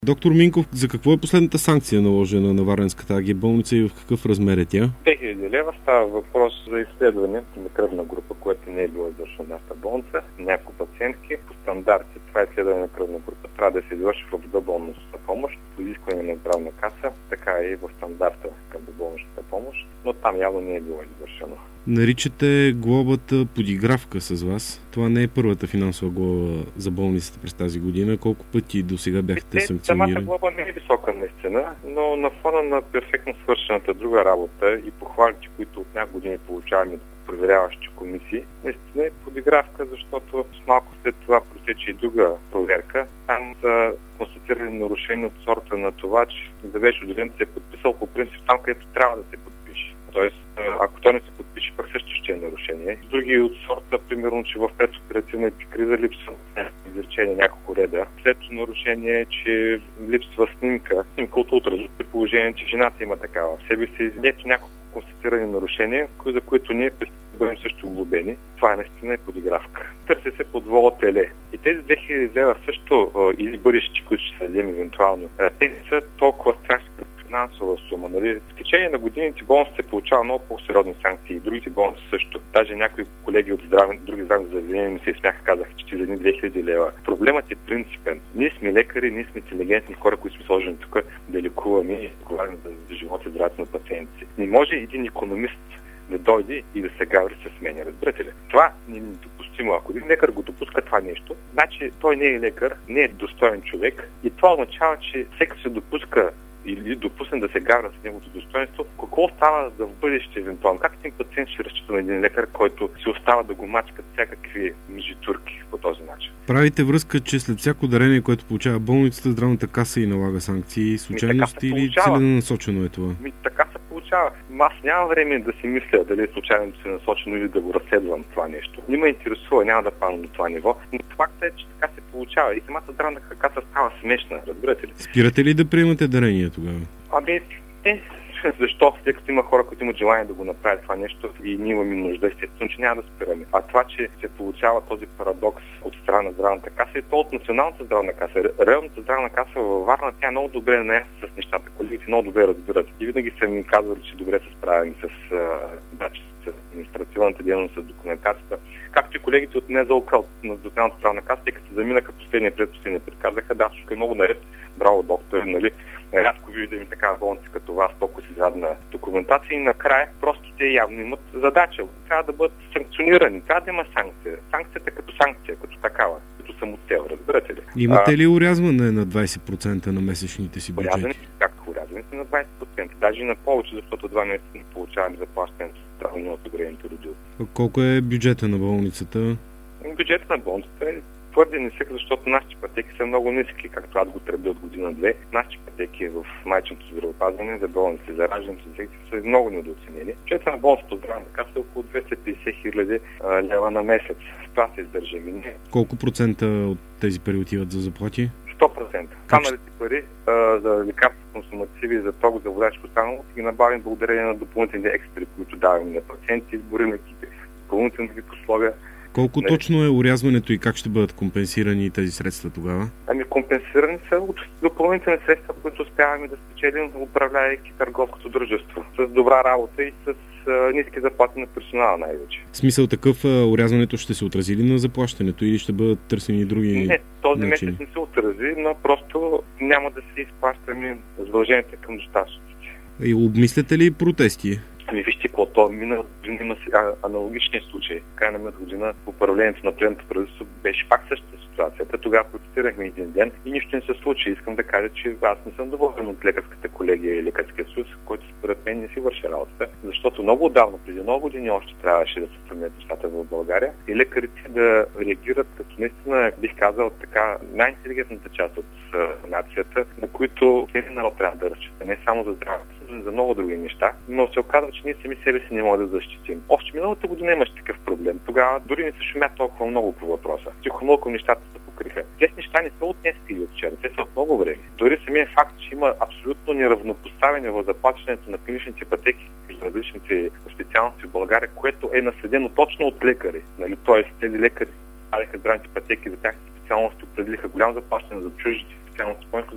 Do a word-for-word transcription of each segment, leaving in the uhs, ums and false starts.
Доктор Минков, за какво е последната санкция наложена на Варненската АГ болница и в какъв размер е тя? две хиляди лева става въпрос за изследване на кръвна група, което не е било извършено в нашата болница. Няколко пациентки по стандарти това изследване на кръвна група трябва да се извърши в доболничната помощ, по изискване на здравна каса, така и в стандарта към доболничната помощ, но там явно не е било извършено. Наричате глобата подигравка с вас. Това не е първата финансова глоба за болницата през тази година. Колко пъти до сега бяхте Те, санкционирани? Самата глоба не е висока наистина, но на фона на перфектно свършената друга работа и похвалите, които от няколко години получаваме от проверяващи комисии, наистина е подигравка, защото с малко след това протече и друга проверка. Там са констатирани нарушения от сорта на това, че завеш отделен се е подписал по принцип там, където трябва да се подпише. Тоест, ако той не се подпише, пък също ще е нарушение. Други от сорта, примерно, че в предоперативна епикриза липсва изречение няколко реда. Следното нарушение е, че липсва снимка, снимка от ултраззвук, при положение, че жената има такава. В себе си ето няколко констатирани нарушения, за които ние ще бъдем също глобени. Това е наистина е подигравка. Търси се подвола теле. И тези две хиляди лева също, или бъдещи, които ще следим евентуално, те са толкова страшни финансова сума. Нали? В течение на годините болниците получава много по-сериозни санкции и другите болници също. Даже някои колеги от здравни, други здравни заведения ми се смяха, казаха, че за едни две хиляди лева. Проблемът е принципен. Ние сме лекари, ние сме интелигентни хора, които сме сложени тук да лекуваме и говорим за живота и здравето на пациентите. Не може един икономист да дойде и да се гаври с мен, разбирате ли? Това не е недопустимо. Ако един лекар го допуска това нещо, значи той не е лекар, не е достоен човек и това означава, че всеки се допуска или допусне да се гавра с неговото достоинство, какво става за в бъдеще евентуално? Как един пациент ще разчита на един лекар, който се остава да го мачкат всякакви мижитурки по този начин? Правите връзка, че след всяко дарение, което получава болницата, здравната каса и налага санкции, случайност или целенасочено е това? Ми, така се получава. Аз нямам време да си мисля дали е случайно целенасочено или да го разследвам това нещо. Не ме интересува, няма да падам до това ниво, но факта е, че така се получава и самата здравна каса става смешна, разбирате ли? Спирате ли да приемате дарения тогава? Ами, е, защо? След като има хора, които имат желание да го направят това нещо и ние имаме нужда, естествено, че няма да спираме. А това, че се получава този парадокс от страна на здравната каса и то от националната здравна каса. Районната здравна каса във Варна, тя е много добре наясна с нещата. Колегите много добре разбират. И винаги са ми казвали, че добре се справим с, да, с административната дейност, с документацията. Както и колегите от НЗОК, от Националната здравна каса, тъй като се заминаха последния предпоследния пред, казаха, да, всичко е много наред. Браво, доктор, нали? Рядко виждаме такава болница като вас, толкова си задна документация и накрая просто те явно имат задача. Трябва да бъдат санкционирани, трябва да има санкция. Санкцията като санкция, като такава, като самоцел, разбирате ли? Имате ли урязване на двайсет процента на месечните си бюджети? Урязване, както урязване на двайсет процента, даже и на повече, защото два месеца не получаваме заплащането с здравни осигурените родители. Колко е бюджета на болницата? Бюджетът на болницата е твърде нисък, защото нашите пътеки са много ниски, както аз го тръбя от година-две. Нашите пътеки в майчното здравеопазване за болници, за ражданите секции са много недооценени. Бюджетът на болницата от здравната каса е около двеста и петдесет хиляди лева на месец. С това се издържаме ние. Колко процента от тези пари отиват за заплати? сто процента. Останалите пари а, за лекарства, консумативи, за того, за водачко останало, ги набавим благодарение на допълнителните експери, които даваме на пациенти, изборим екипи, допълнителни условия. Колко точно е урязването и как ще бъдат компенсирани тези средства тогава? Ами компенсирани са от допълнителни средства, които успяваме да спечелим, управлявайки търговското дружество. С добра работа и с а, ниски заплати на персонала най-вече. В смисъл такъв, урязването ще се отрази ли на заплащането или ще бъдат търсени други Не, този начини? месец не се отрази, но просто няма да се изплащаме задълженията към доставчиците. И обмисляте ли протести? Ами вижте какво, то миналата година има аналогични случаи. Край на миналата година управлението на предното правителство беше пак същата ситуацията. Тогава протестирахме един ден и нищо не се случи. Искам да кажа, че аз не съм доволен от лекарската колегия и лекарския съюз, който според мен не си върши работата, защото много отдавна, преди много години още трябваше да се променят нещата в България и лекарите да реагират като наистина, бих казал, така най-интелигентната част от нацията, на които тези народ трябва да разчита. Не само за здравето, но за много други неща, но се оказва, че ние сами себе си не можем да защитим. Още миналата година имаше такъв проблем. Тогава дори не се шумя толкова много по въпроса. Тихомълко нещата се покриха. Тези неща не са от днес или от вчера, те са от много време. Дори самия факт, че има абсолютно неравнопоставяне в заплащането на клиничните пътеки между различните специалности в България, което е наследено точно от лекари. Нали? Тоест, тези лекари даваха здравните пътеки за тях специалности, определиха голям заплащане за чуждите специалности, по-ниско заплащане.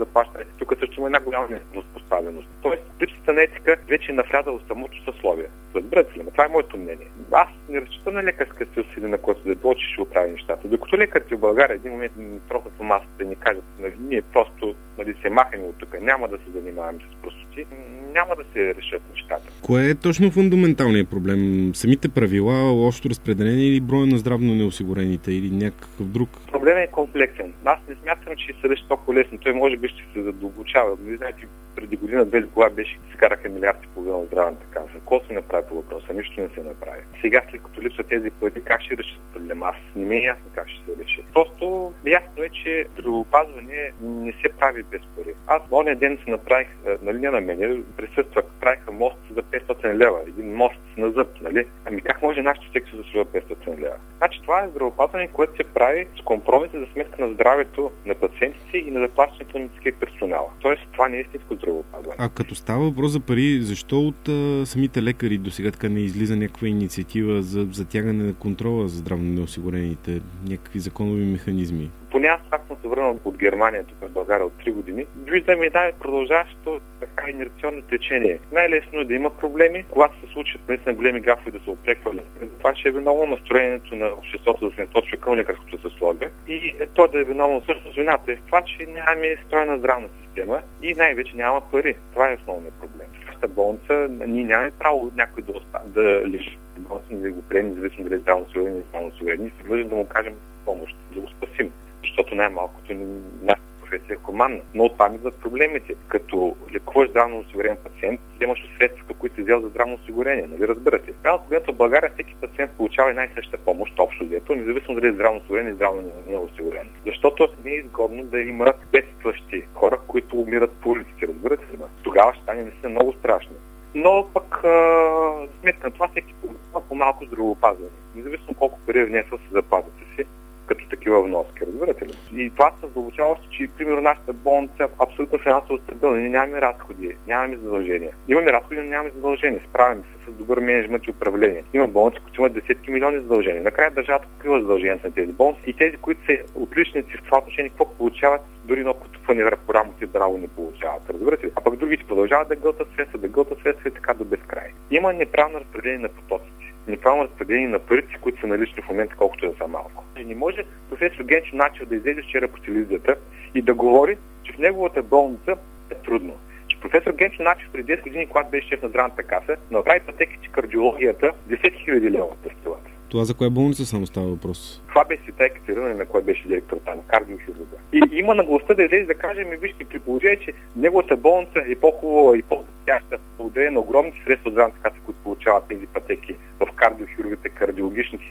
Тук също има една голяма поставеност. Тоест, липсата на етика вече е навлязала в самото съсловие. Разбирате ли? Това е моето мнение. Аз не разчитам на лекарска сила, на което да е било, че ще оправи нещата. Докато лекарите в България един момент ни трохат в масата и ни кажат, нали, ние просто нали, се махаме от тук, няма да се занимаваме с простоти, няма да се решат нещата. Кое е точно фундаменталният проблем? Самите правила, общо разпределение или броя на здравно неосигурените или някакъв друг? Проблемът е комплексен. Аз не смятам, че се реши толкова лесно. Той може би ще се задълбочава. Не знаете, преди година, две кога беше, се караха милиарди и половина от здравната каса. Какво се направи по въпроса? Нищо не се направи. Сега, след като липсват тези пари, как ще решат проблема? Аз не ми е ясно как ще се реши. Просто ясно е, че здравеопазване не се прави без пари. Аз оня ден се направих, нали не на мен, присъствах, правиха мост за петстотин лева. Един мост на зъб, нали? Ами как може нашата секция да струва петстотин лева? Значи това е здравеопазване, което се прави с компромиси за сметка на здравето на пациентите и на заплащането на медицинския персонал. Тоест това не е истинско здравеопазване. А като става въпрос за пари, защо от а, самите лекари до сега така не излиза някаква инициатива за затягане на контрола за здравно неосигурените, някакви законови механизми? Поне аз пак съм се върнал от Германия, тук в България от три години. Виждаме една продължаващо така инерционно течение. Най-лесно е да има проблеми, когато се случат наистина големи гафове да се опреква. Това ще е виновно настроението на обществото да се насочва към лекарското съсловие. И то да е виновно също с вината е в това, че нямаме стройна здравна система и най-вече няма пари. Това е основният проблем. В нашата болница ние нямаме право някой да, остане, да лиши болница, да го приеме, независимо дали е здравно осигурен или здравно осигурен. И се длъжим да му кажем помощ, да го спасим. Защото най-малкото нашата професия е хуманна. Но оттам идват проблемите. Като лекуваш здравно осигурен пациент, вземаш средства, които си взел за здравно осигурение. Нали разбирате? Когато в България всеки пациент получава една и съща помощ, общо взето, независимо дали е здравно осигурен или здравно неосигурен. Защото не е изгодно да има бедстващи хора, които умират по улиците. Разбирате ли? Тогава ще стане наистина много страшно. Но пък сметка на това всеки получава по-малко здравеопазване. Независимо колко пари е внесъл с заплатите си, като такива вноски, разбирате ли? И това се задълбочава още, че примерно нашата болница е абсолютно финансово стабилна. Ние нямаме разходи, нямаме задължения. Имаме разходи, но нямаме задължения. Справяме се с добър мениджмънт и управление. Има болници, които имат десетки милиони задължения. Накрая държавата покрива задълженията на тези болници и тези, които са отличници в това отношение, какво получават, дори едно котупване по рамото и драго не получават. Разбирате ли? А пък другите продължават да гълтат средства, да гълтат средства и така до безкрай. Има неправилно разпределение на потоците. Неправилно разпределение на парите, които са налични в момента, колкото да са малко. И не може професор Генчо Начев да излезе вчера по телевизията и да говори, че в неговата болница е трудно. Че професор Генчо Начев преди десет години, когато беше шеф на здравната каса, направи пътеки, че кардиологията десет хиляди лева тестовата. Това за коя болница само става въпрос? Това беше Света Екатерина, на кой беше директор там, кардиохирурга. И има наглостта да излезе да каже, ми вижте, при положение, че неговата болница е по-хубава и по-тяща, благодарение на огромните средства от здравната каса, които получават тези пътеки в кардиохирургите, кардиологичните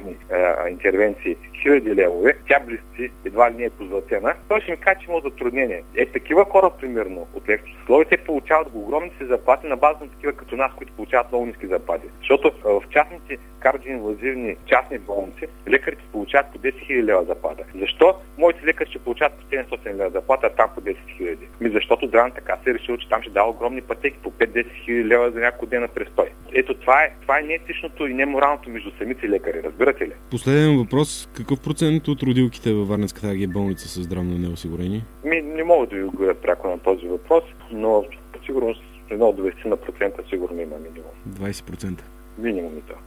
е, интервенции, хиляди левове, тя близци, едва ли не е позлатена. Той ще ми каже, че има затруднение. Е, такива хора, примерно, от лекарското съсловие, те получават огромните заплати на база на такива като нас, които получават много ниски заплати. Защото в частните кардиоинвазивни частни болници лекарите получават по десет хиляди лева заплата. Защо моите лекари ще получават по седемстотин лева заплата, а там по десет хиляди? Ми защото здравната каса е решила, че там ще дава огромни пътеки по пет-десет хиляди лева за няколко дена престой. Ето това е, това е неетичното и неморалното между самите лекари, разбирате ли? Последен въпрос. Какъв процент от родилките във Варненската АГ болница са здравно неосигурени? Ми, не мога да ви отговоря пряко на този въпрос, но сигурно едно от двайсет процента сигурно има минимум. двайсет процента? Минимум и то.